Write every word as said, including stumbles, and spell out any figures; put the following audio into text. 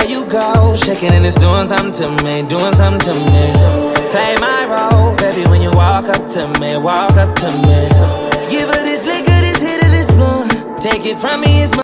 there you go, shaking and it's doing something to me, doing something to me. Play my role, baby, when you walk up to me, walk up to me. Give her this liquor, this hit of this blunt. Take it from me, it's my